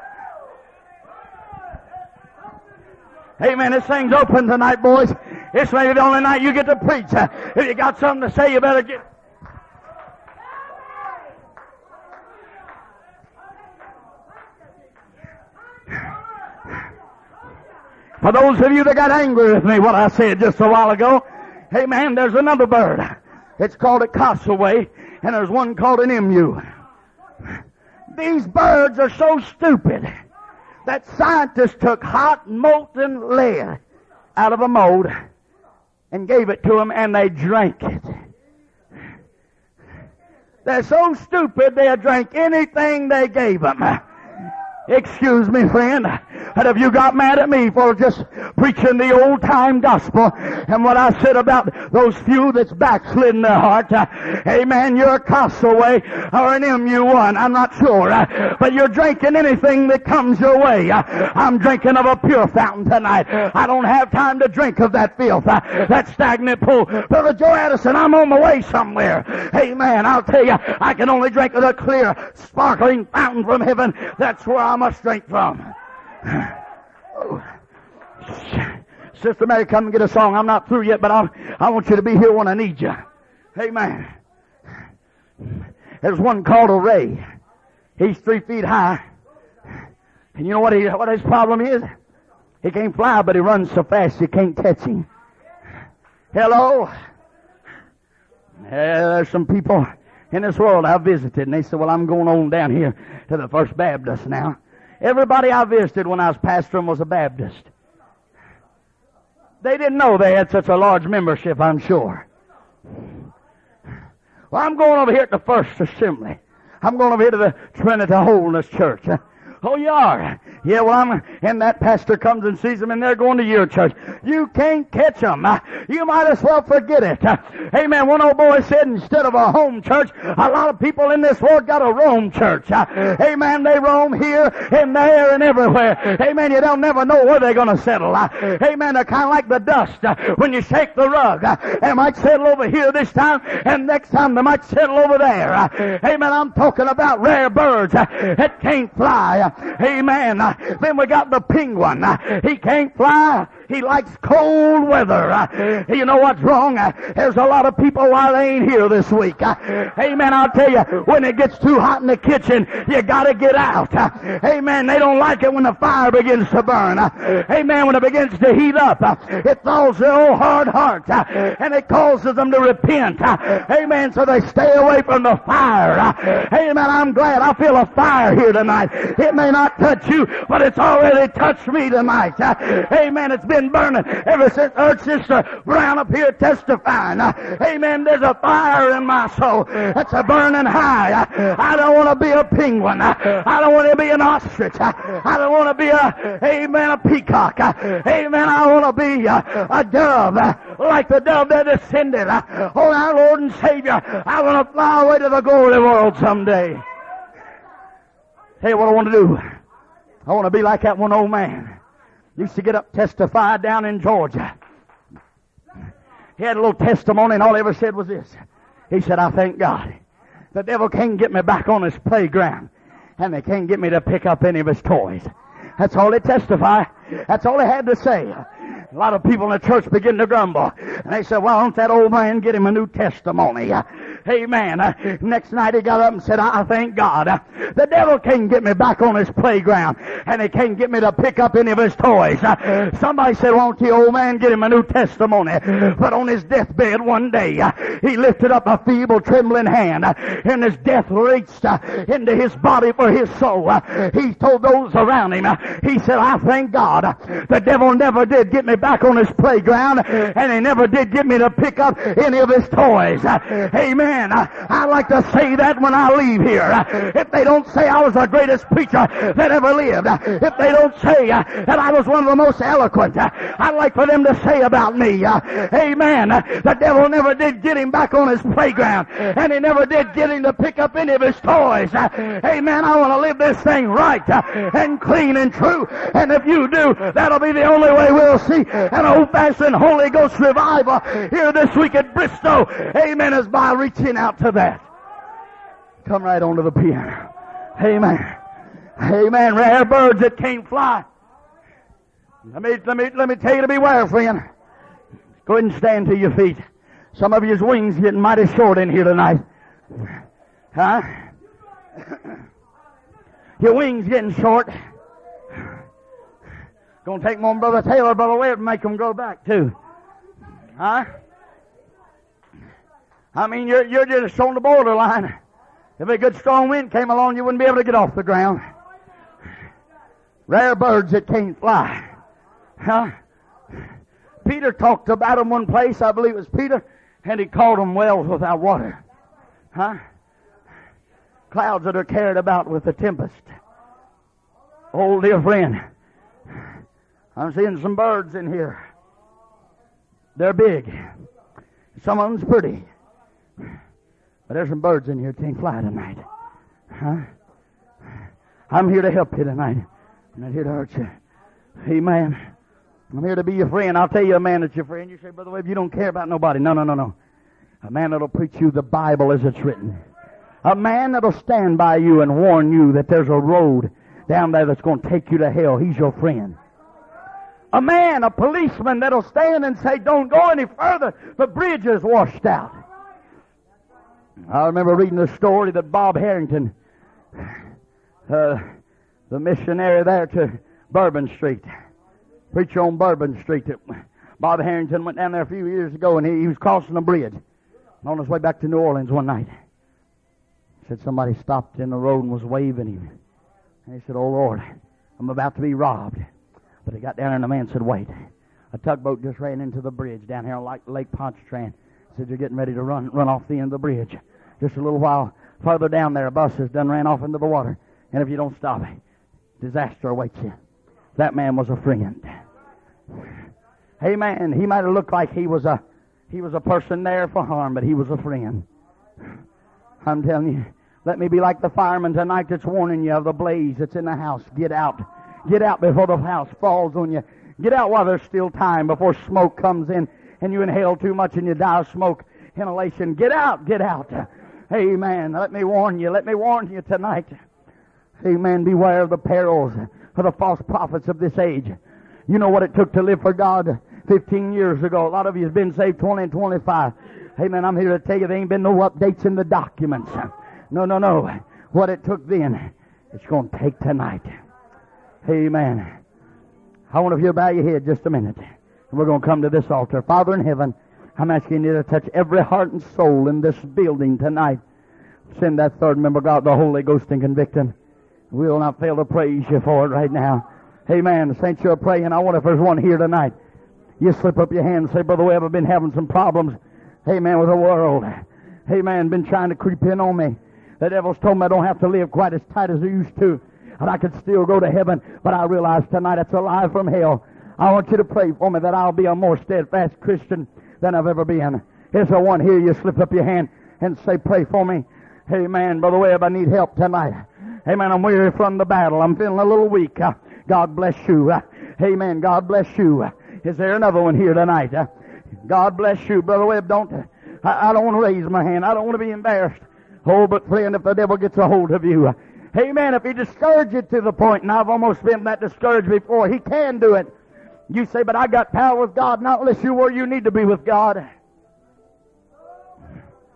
Amen. This thing's open tonight, boys. This may be the only night you get to preach. If you got something to say, you better get... For those of you that got angry with me, what I said just a while ago, hey man, there's another bird. It's called a cassowary, and there's one called an emu. These birds are so stupid that scientists took hot molten lead out of a mold and gave it to them, and they drank it. They're so stupid they'll drink anything they gave them. Excuse me, friend, but if you got mad at me for just preaching the old-time gospel and what I said about those few that's backslid their heart, uh, amen, you're a cassowary or an M U one, I'm not sure, uh, but you're drinking anything that comes your way. Uh, I'm drinking of a pure fountain tonight. I don't have time to drink of that filth, uh, that stagnant pool. Brother Joe Addison, I'm on my way somewhere. Amen, I'll tell you, I can only drink of the clear, sparkling fountain from heaven. That's where I'm must drink from. Oh. Sister Mary, come and get a song. I'm not through yet, but I'll, I want you to be here when I need you. Amen. There's one called a ray. He's three feet high. And you know what, he, what his problem is? He can't fly, but he runs so fast you can't catch him. Hello? Yeah, there's some people in this world I visited, and they said, well, I'm going on down here to the First Baptist now. Everybody I visited when I was pastoring was a Baptist. They didn't know they had such a large membership, I'm sure. Well, I'm going over here at the First Assembly. I'm going over here to the Trinity Holiness Church. Oh, you are? Yeah, well, I'm, and that pastor comes and sees them, and they're going to your church. You can't catch them. You might as well forget it. Amen. One old boy said, instead of a home church, a lot of people in this world got a roam church. Amen. They roam here and there and everywhere. Amen. You don't never know where they're going to settle. Amen. They're kind of like the dust when you shake the rug. They might settle over here this time, and next time they might settle over there. Amen. I'm talking about rare birds that can't fly. Amen. Then we got the penguin. He can't fly. He likes cold weather. You know what's wrong? There's a lot of people why they ain't here this week. Amen. I'll tell you, when it gets too hot in the kitchen, you gotta get out. Amen. They don't like it when the fire begins to burn. Amen. When it begins to heat up, it thaws their old hard heart, and it causes them to repent. Amen. So they stay away from the fire. Amen. I'm glad I feel a fire here tonight. It may not touch you, but it's already touched me tonight. Amen. It's been burning ever since Earth Sister Brown up here testifying. Amen. There's a fire in my soul that's a burning high. I don't want to be a penguin. I don't want to be an ostrich. I don't want to be a, amen, a peacock. Amen. I want to be a, a dove, like the dove that descended on our Lord and Savior. I want to fly away to the glory world someday. Hey, what I want to do? I want to be like that one old man. Used to get up testify down in Georgia. He had a little testimony, and all he ever said was this. He said, I thank God. The devil can't get me back on his playground, and they can't get me to pick up any of his toys. That's all he testified. That's all he had to say. A lot of people in the church begin to grumble. And they said, well, don't that old man get him a new testimony? Amen. Uh, next night he got up and said, I thank God. Uh, the devil can't get me back on his playground, and he can't get me to pick up any of his toys. Uh, somebody said, won't you, old man, get him a new testimony? But on his deathbed one day, uh, he lifted up a feeble, trembling hand, uh, and as death reached uh, into his body for his soul, uh, he told those around him, uh, he said, I thank God. Uh, the devil never did get me back on his playground, and he never did get me to pick up any of his toys. Uh, amen. Uh, I like to say that when I leave here. Uh, if they don't say I was the greatest preacher that ever lived, uh, if they don't say uh, that I was one of the most eloquent, uh, I'd like for them to say about me, uh, amen, uh, the devil never did get him back on his playground, and he never did get him to pick up any of his toys. Uh, amen. I want to live this thing right uh, and clean and true, and if you do, that'll be the only way we'll see an old-fashioned Holy Ghost revival here this week at Bristow. Amen. Is by reaching out to that. Come right onto the piano. Amen. Amen. Rare birds that can't fly. Let me, let me, let me tell you to beware, friend. Go ahead and stand to your feet. Some of your wings getting mighty short in here tonight. Huh? Your wings getting short. Gonna take them on Brother Taylor, Brother Webb, and make them go back too. Huh? I mean, you're, you're just on the borderline. If a good strong wind came along, you wouldn't be able to get off the ground. Rare birds that can't fly. Huh? Peter talked about them one place, I believe it was Peter, and he called them wells without water. Huh? Clouds that are carried about with the tempest. Oh, dear friend, I'm seeing some birds in here. They're big. Some of them's pretty. But there's some birds in here that can't fly tonight. Huh? I'm here to help you tonight. I'm not here to hurt you. Amen. I'm here to be your friend. I'll tell you a man that's your friend. You say, Brother Webb, you don't care about nobody. No, no, no, no. A man that'll preach you the Bible as it's written. A man that'll stand by you and warn you that there's a road down there that's going to take you to hell. He's your friend. A man, a policeman that'll stand and say, don't go any further. The bridge is washed out. I remember reading the story that Bob Harrington, uh, the missionary there to Bourbon Street, preacher on Bourbon Street, that Bob Harrington went down there a few years ago, and he, he was crossing a bridge on his way back to New Orleans one night. He said somebody stopped in the road and was waving him. And he said, oh Lord, I'm about to be robbed. But he got down there and the man said, wait. A tugboat just ran into the bridge down here on Lake Pontchartrain. He said, you're getting ready to run run off the end of the bridge. Just a little while further down there, a bus has done ran off into the water. And if you don't stop it, disaster awaits you. That man was a friend. Amen. He might have looked like he was a he was a person there for harm, but he was a friend. I'm telling you, let me be like the fireman tonight that's warning you of the blaze that's in the house. Get out. Get out before the house falls on you. Get out while there's still time, before smoke comes in and you inhale too much and you die of smoke inhalation. Get out. Get out. Amen. Let me warn you. Let me warn you tonight. Amen. Beware of the perils of the false prophets of this age. You know what it took to live for God fifteen years ago. A lot of you have been saved twenty and twenty-five. Amen. I'm here to tell you there ain't been no updates in the documents. No, no, no. What it took then, it's going to take tonight. Amen. I want if you'll bow your head just a minute. And we're going to come to this altar. Father in heaven, I'm asking you to touch every heart and soul in this building tonight. Send that third member, God, the Holy Ghost, and convict him. We will not fail to praise you for it right now. Amen. The saints, you're praying. I wonder if there's one here tonight. You slip up your hand and say, Brother Webb, I've been having some problems. Amen. With the world. Amen. Been trying to creep in on me. The devil's told me I don't have to live quite as tight as I used to. And I could still go to heaven. But I realize tonight it's a lie from hell. I want you to pray for me that I'll be a more steadfast Christian than I've ever been. Is there one here? You slip up your hand and say, pray for me. Amen. Brother Webb, I need help tonight. Amen. I'm weary from the battle. I'm feeling a little weak. Uh, God bless you. Uh, amen. God bless you. Uh, is there another one here tonight? Uh, God bless you. Brother Webb, don't, uh, I, I don't want to raise my hand. I don't want to be embarrassed. Oh, but friend, if the devil gets a hold of you, uh, amen, if he discourages you to the point, and I've almost been that discouraged before, he can do it. You say, but I got power with God, not unless you're where you need to be with God.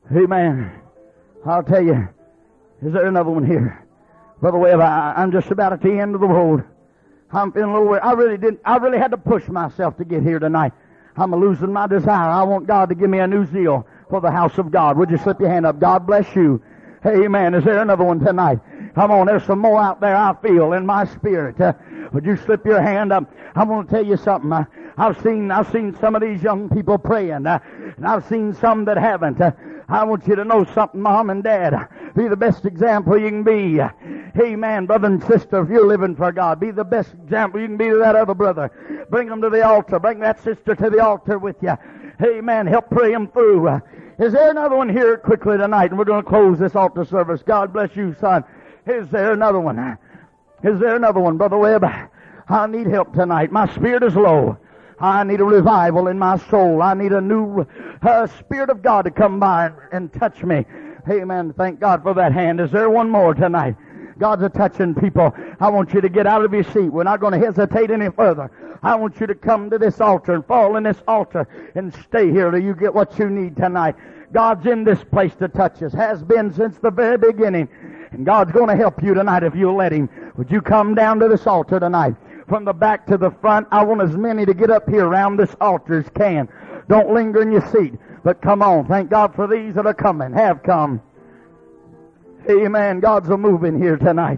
Amen. I'll tell you, is there another one here? Brother Webb, I, I'm just about at the end of the road. I'm feeling a little weird. I really didn't, I really had to push myself to get here tonight. I'm losing my desire. I want God to give me a new zeal for the house of God. Would you slip your hand up? God bless you. Amen. Is there another one tonight? Come on, there's some more out there I feel in my spirit. Uh, would you slip your hand up? I'm going to tell you something. Uh, I've seen, I've seen some of these young people praying, uh, and I've seen some that haven't. Uh, I want you to know something, Mom and Dad. Be the best example you can be. Amen, brother and sister, if you're living for God, be the best example you can be to that other brother. Bring them to the altar. Bring that sister to the altar with you. Amen. Help pray them through. Uh, is there another one here quickly tonight? And we're going to close this altar service. God bless you, son. Is there another one? Is there another one, Brother Webb? I need help tonight. My spirit is low. I need a revival in my soul. I need a new uh, Spirit of God to come by and, and touch me. Amen. Thank God for that hand. Is there one more tonight? God's a touching people. I want you to get out of your seat. We're not going to hesitate any further. I want you to come to this altar and fall in this altar and stay here till you get what you need tonight. God's in this place to touch us. Has been since the very beginning. And God's going to help you tonight if you'll let Him. Would you come down to this altar tonight? From the back to the front, I want as many to get up here around this altar as can. Don't linger in your seat, but come on. Thank God for these that are coming, have come. Amen. God's a moving here tonight.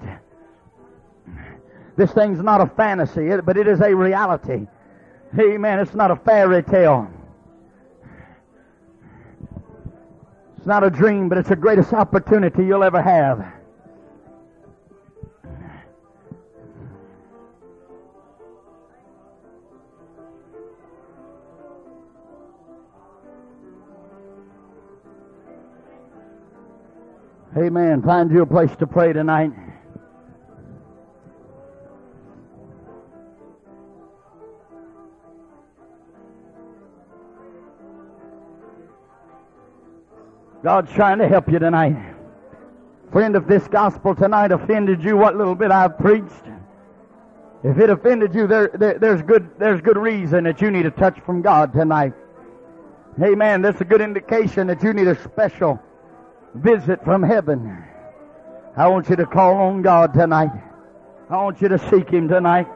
This thing's not a fantasy, but it is a reality. Amen. It's not a fairy tale. It's not a dream, but it's the greatest opportunity you'll ever have. Amen. Find you a place to pray tonight. God's trying to help you tonight. Friend, if this gospel tonight offended you, what little bit I've preached, if it offended you, there, there, there's good, there's good reason that you need a touch from God tonight. Amen. That's a good indication that you need a special visit from heaven. I want you to call on God tonight. I want you to seek Him tonight.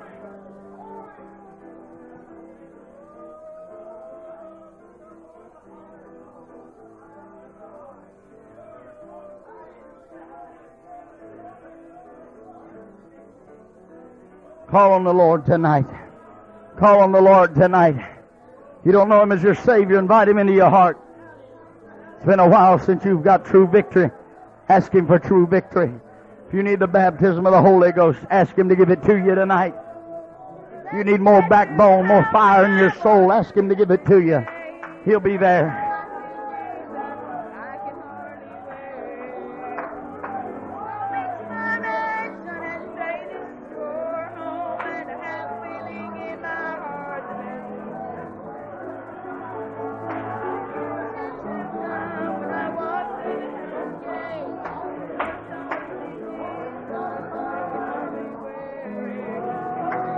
Call on the Lord tonight. Call on the Lord tonight. You don't know Him as your Savior, invite Him into your heart. It's been a while since you've got true victory. Ask Him for true victory. If you need the baptism of the Holy Ghost, ask Him to give it to you tonight. You need more backbone, more fire in your soul, ask Him to give it to you. He'll be there.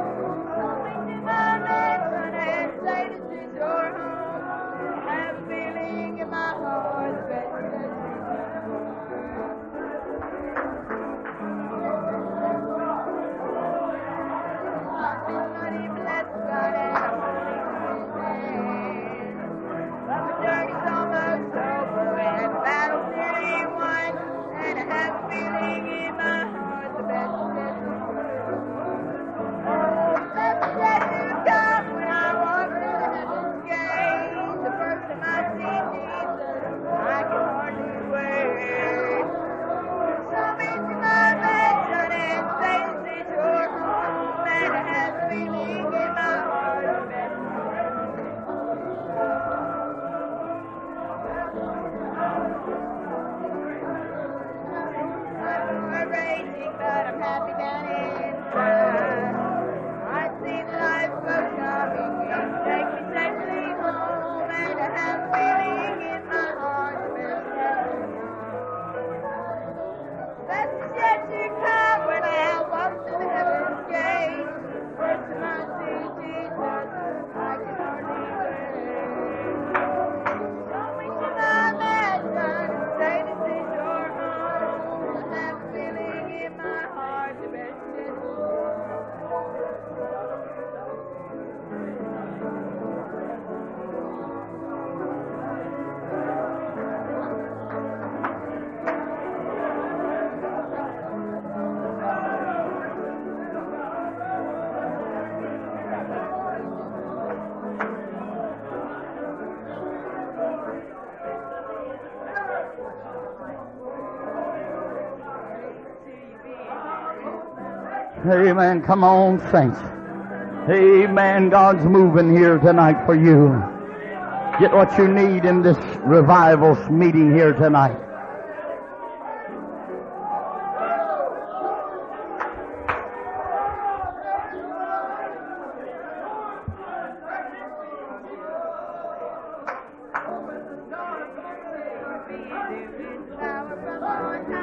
Have Amen. Come on, saints. Amen. God's moving here tonight for you. Get what you need in this revival meeting here tonight. Power from on high.